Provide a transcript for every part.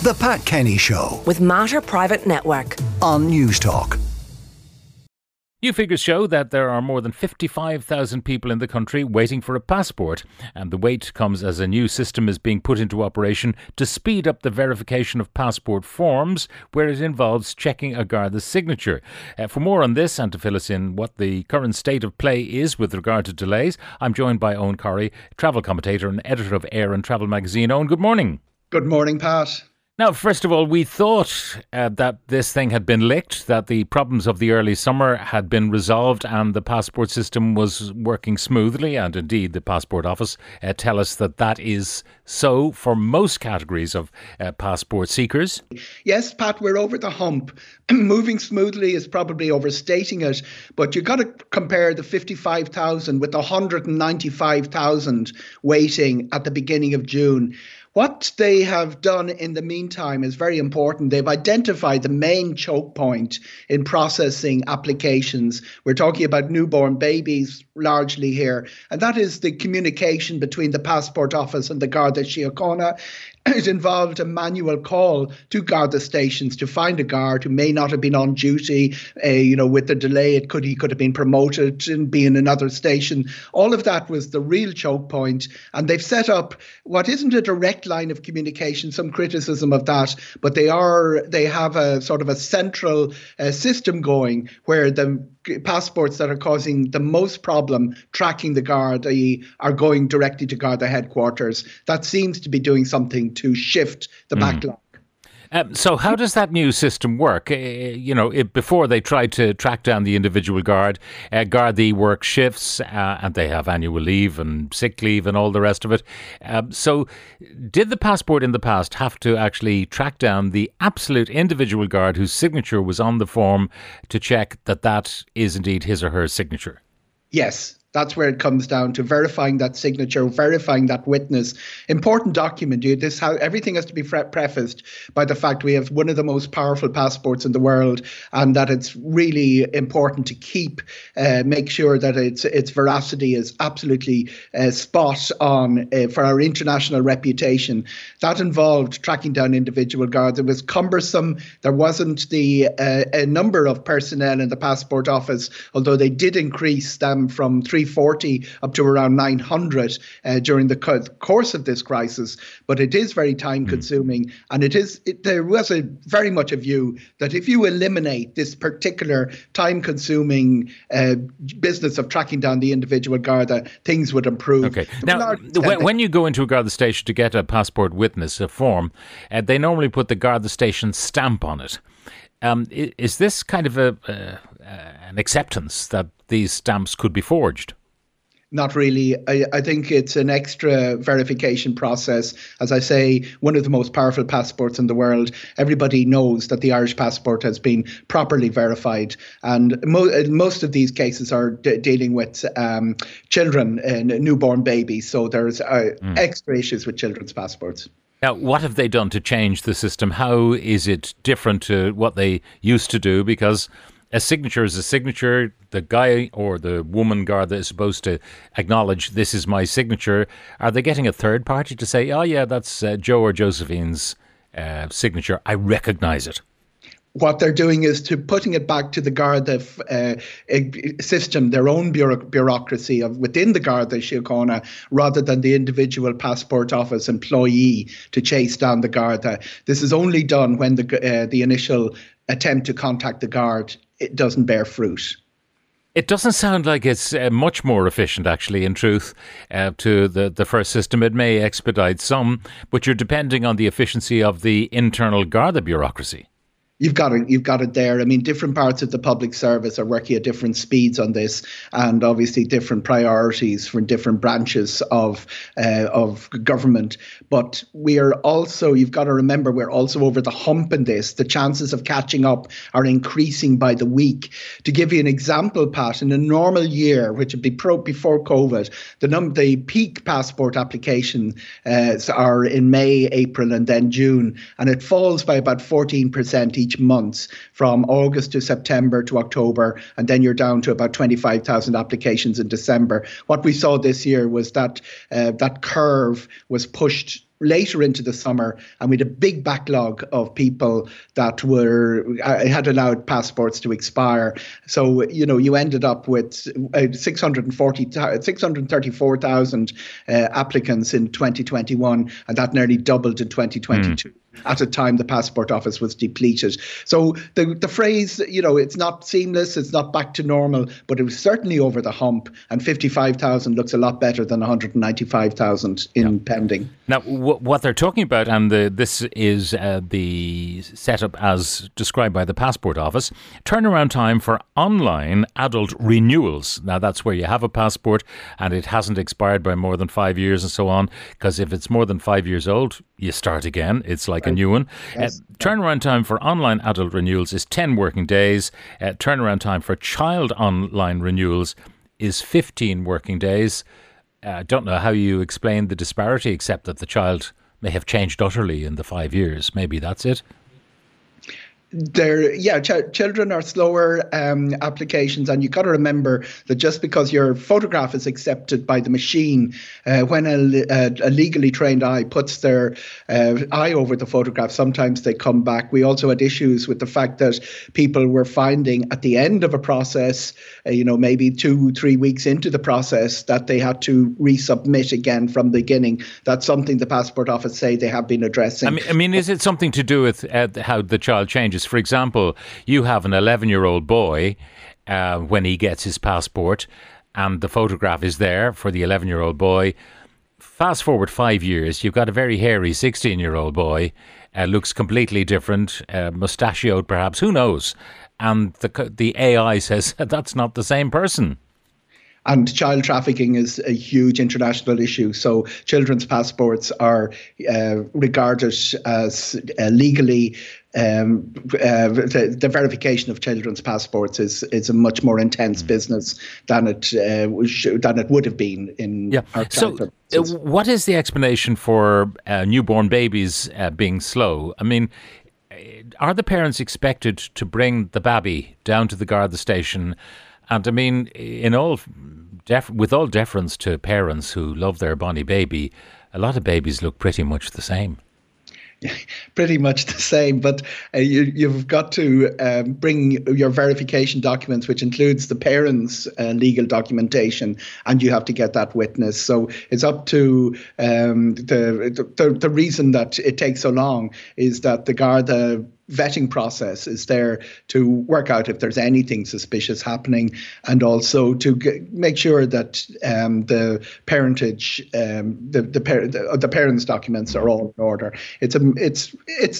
The Pat Kenny Show with Mater Private Network on News Talk. New figures show that there are more than 55,000 people in the country waiting for a passport, and the wait comes as a new system is being put into operation to speed up the verification of passport forms, where it involves checking a Garda's signature. For more on this and to fill us in what the current state of play is with regard to delays, I'm joined by Owen Corrie, travel commentator and editor of Air and Travel magazine. Owen, good morning. Good morning, Pat. Now, first of all, we thought that this thing had been licked, that the problems of the early summer had been resolved and the passport system was working smoothly. And indeed, the Passport Office tell us that that is so for most categories of passport seekers. Yes, Pat, we're over the hump. Moving smoothly is probably overstating it, but you've got to compare the 55,000 with the 195,000 waiting at the beginning of June. What they have done in the meantime is very important. They've identified the main choke point in processing applications. We're talking about newborn babies largely here, and that is the communication between the Passport Office and the Garda Síochána. It involved a manual call to Garda stations to find a guard who may not have been on duty. With the delay, he could have been promoted and be in another station. All of that was the real choke point. And they've set up what isn't a direct line of communication, some criticism of that, but they have a sort of a central system going where the passports that are causing the most problem tracking the Garda are going directly to Garda headquarters. That seems to be doing something to shift the backlog. So how does that new system work? Before they tried to track down the individual guard, Gardaí work shifts and they have annual leave and sick leave and all the rest of it. So did the passport in the past have to actually track down the absolute individual guard whose signature was on the form to check that that is indeed his or her signature? Yes. That's where it comes down to verifying that signature, verifying that witness. Important document. Everything has to be prefaced by the fact we have one of the most powerful passports in the world, and that it's really important to make sure that its veracity is absolutely spot on for our international reputation. That involved tracking down individual guards. It was cumbersome. There wasn't a number of personnel in the Passport Office, although they did increase them from 340 up to around 900 during the course of this crisis. But it is very time consuming. And there was very much a view that if you eliminate this particular time consuming business of tracking down the individual Garda, things would improve. Okay. Now, when you go into a Garda station to get a passport witness, a form, they normally put the Garda station stamp on it. Is this kind of an acceptance that these stamps could be forged? Not really. I think it's an extra verification process. As I say, one of the most powerful passports in the world. Everybody knows that the Irish passport has been properly verified. And most of these cases are dealing with children and newborn babies. So there's extra issues with children's passports. Now, what have they done to change the system? How is it different to what they used to do? Because a signature is a signature. The guy or the woman Garda is supposed to acknowledge this is my signature. Are they getting a third party to say, oh yeah, that's Joe or Josephine's signature. I recognise it. What they're doing is putting it back to the Garda system, their own bureaucracy within the Garda Síochána, rather than the individual Passport Office employee to chase down the Garda. This is only done when the initial attempt to contact the guard it doesn't bear fruit. It doesn't sound like it's much more efficient, actually, in truth, to the first system. It may expedite some, but you're depending on the efficiency of the internal Garda bureaucracy. You've got it there. I mean, different parts of the public service are working at different speeds on this, and obviously different priorities for different branches of government. But you've got to remember, we're also over the hump in this. The chances of catching up are increasing by the week. To give you an example, Pat, in a normal year, which would be before COVID, the peak passport applications are in May, April, and then June, and it falls by about 14% each month from August to September to October, and then you're down to about 25,000 applications in December. What we saw this year was that that curve was pushed later into the summer, and we had a big backlog of people that had allowed passports to expire. So, you ended up with 634,000 applicants in 2021, and that nearly doubled in 2022. At a time the passport office was depleted. So the phrase, it's not seamless, it's not back to normal, but it was certainly over the hump, and 55,000 looks a lot better than 195,000 in pending. Now, what they're talking about, and this is the setup as described by the passport office, turnaround time for online adult renewals. Now, that's where you have a passport and it hasn't expired by more than 5 years and so on, because if it's more than 5 years old, you start again. It's like a new one. Yes. Turnaround time for online adult renewals is 10 working days. Turnaround time for child online renewals is 15 working days. I don't know how you explain the disparity, except that the child may have changed utterly in the 5 years. Maybe that's it. Children are slower applications, and you've got to remember that just because your photograph is accepted by the machine, when a legally trained eye puts their eye over the photograph, sometimes they come back. We also had issues with the fact that people were finding at the end of a process, maybe 2-3 weeks into the process, that they had to resubmit again from the beginning. That's something the Passport Office say they have been addressing. I mean, is it something to do with how the child changes? For example, you have an 11-year-old boy when he gets his passport, and the photograph is there for the 11-year-old boy. Fast forward 5 years, you've got a very hairy 16-year-old boy, looks completely different, mustachioed perhaps, who knows? And the AI says that's not the same person. And child trafficking is a huge international issue. So children's passports are regarded as legally. The verification of children's passports is a much more intense business than it would have been in our childhood. So, what is the explanation for newborn babies being slow? I mean, are the parents expected to bring the baby down to the Garda station? And I mean, with all deference to parents who love their bonny baby, a lot of babies look pretty much the same. Pretty much the same, but you've got to bring your verification documents, which includes the parents' legal documentation, and you have to get that witness. So it's up to the reason that it takes so long is that the Garda vetting process is there to work out if there's anything suspicious happening, and also to make sure that the parentage, the parents' documents are all in order. It is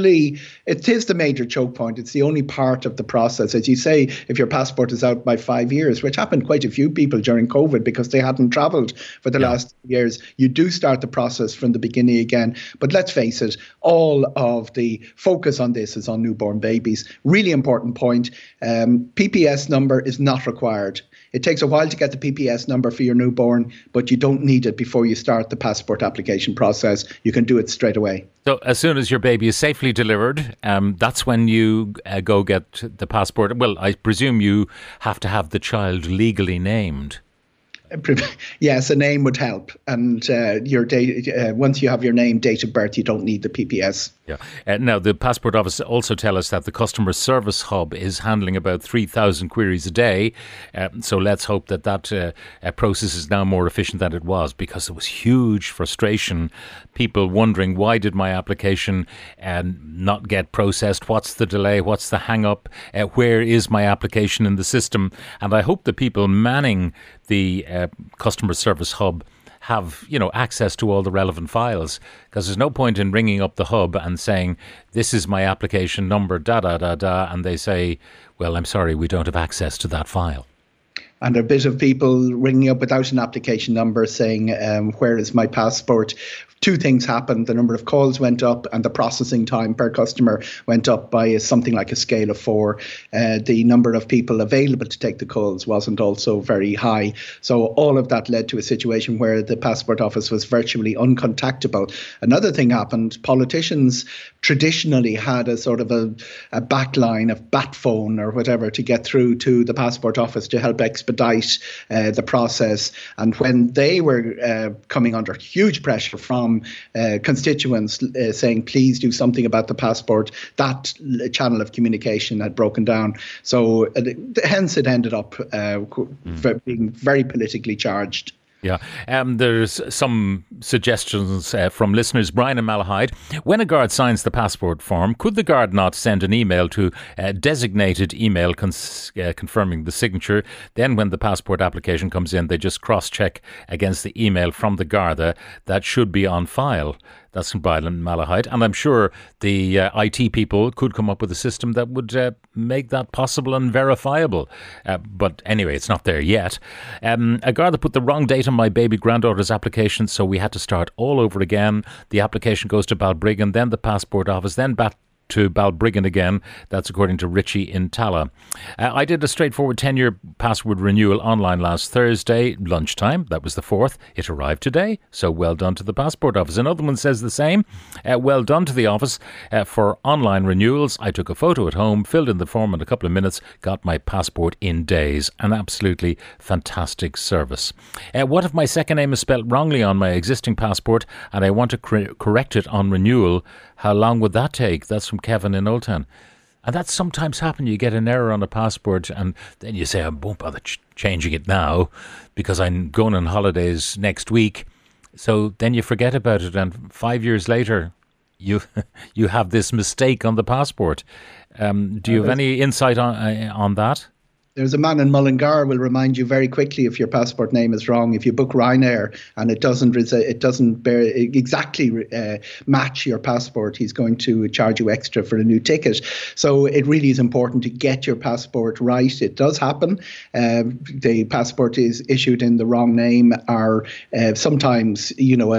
the major choke point. It's the only part of the process. As you say, if your passport is out by 5 years, which happened quite a few people during COVID because they hadn't travelled for the last years, you do start the process from the beginning again. But let's face it, all of the focus on this is on newborn babies. Really important point. PPS number is not required. It takes a while to get the PPS number for your newborn, but you don't need it before you start the passport application process. You can do it straight away. So as soon as your baby is safely delivered, that's when you go get the passport. Well, I presume you have to have the child legally named. Yes, a name would help, and your once you have your name, date of birth, you don't need the PPS. Yeah. Now, the Passport Office also tell us that the customer service hub is handling about 3,000 queries a day. So let's hope that process is now more efficient than it was, because there was huge frustration. People wondering, why did my application not get processed? What's the delay? What's the hang up? Where is my application in the system? And I hope the people manning the customer service hub have, access to all the relevant files, because there's no point in ringing up the hub and saying, this is my application number, and they say, well, I'm sorry, we don't have access to that file. And a bit of people ringing up without an application number saying, where is my passport? Two things happened. The number of calls went up and the processing time per customer went up by something like a scale of 4. The number of people available to take the calls wasn't also very high. So all of that led to a situation where the Passport Office was virtually uncontactable. Another thing happened. Politicians traditionally had a sort of a backline of bat phone or whatever to get through to the passport office to help expedite the process. And when they were coming under huge pressure from constituents saying, please do something about the passport, that channel of communication had broken down. So hence it ended up being very politically charged. Yeah, there's some suggestions from listeners. Brian and Malahide. When a guard signs the passport form, could the guard not send an email to a designated email confirming the signature? Then when the passport application comes in, they just cross-check against the email from the Garda that should be on file. That's from Brian and Malahide. And I'm sure the IT people could come up with a system that would make that possible and verifiable. But anyway, it's not there yet. A Garda put the wrong date on my baby granddaughter's application, so we had to start all over again. The application goes to Balbriggan, then the passport office, then back to Balbriggan again. That's according to Richie in Tala. I did a straightforward 10-year password renewal online last Thursday, lunchtime. That was the 4th. It arrived today, so well done to the passport office. Another one says the same. Well done to the office for online renewals. I took a photo at home, filled in the form in a couple of minutes, got my passport in days. An absolutely fantastic service. What if my second name is spelt wrongly on my existing passport and I want to correct it on renewal? How long would that take? That's from Kevin in Old Town. And that sometimes happens. You get an error on a passport and then you say, I won't bother changing it now because I'm going on holidays next week. So then you forget about it, and 5 years later you have this mistake on the passport. Do you have any insight on that? There's a man in Mullingar will remind you very quickly if your passport name is wrong. If you book Ryanair and it doesn't exactly match your passport, he's going to charge you extra for a new ticket. So it really is important to get your passport right. It does happen. The passport is issued in the wrong name, or sometimes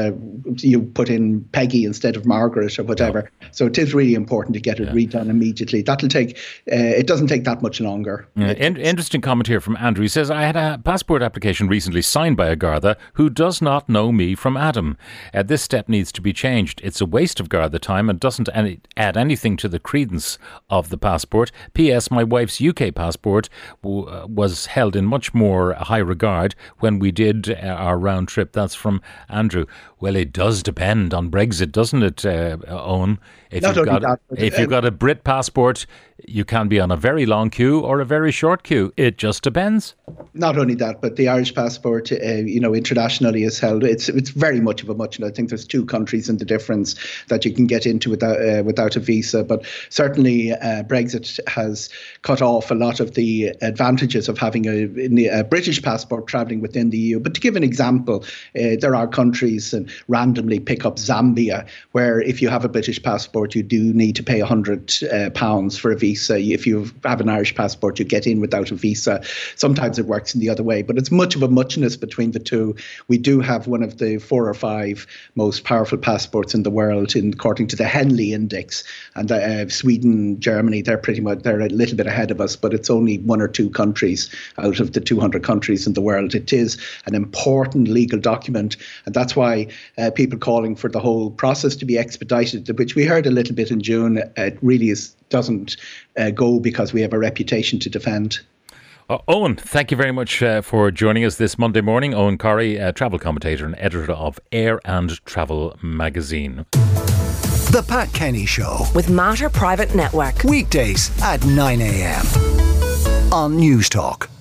you put in Peggy instead of Margaret or whatever. Yeah. So it is really important to get it redone immediately. That'll take. It doesn't take that much longer. Yeah. Interesting comment here from Andrew. He says, I had a passport application recently signed by a Garda who does not know me from Adam. This step needs to be changed. It's a waste of Garda time and doesn't add anything to the credence of the passport. P.S. My wife's UK passport was held in much more high regard when we did our round trip. That's from Andrew. Well, it does depend on Brexit, doesn't it, Owen? If you've got a Brit passport, you can be on a very long queue or a very short queue. It just depends. Not only that, but the Irish passport, internationally is held. It's very much of a muchness. I think there's 2 countries in the difference that you can get into without a visa. But certainly Brexit has cut off a lot of the advantages of having a British passport travelling within the EU. But to give an example, there are countries, and randomly pick up Zambia, where if you have a British passport, you do need to pay £100 for a visa. If you have an Irish passport, you get in without a visa. Sometimes it works in the other way, but it's much of a muchness between the two. We do have one of the 4 or 5 most powerful passports in the world, according to the Henley Index. And Sweden, Germany, they're a little bit ahead of us, but it's only 1 or 2 countries out of the 200 countries in the world. It is an important legal document, and that's why people calling for the whole process to be expedited, which we heard a little bit in June, it really doesn't go because we have a reputation to defend. Owen, thank you very much for joining us this Monday morning. Owen Corrie, travel commentator and editor of Air and Travel magazine. The Pat Kenny Show with Matter Private Network. Weekdays at 9 a.m. on News Talk.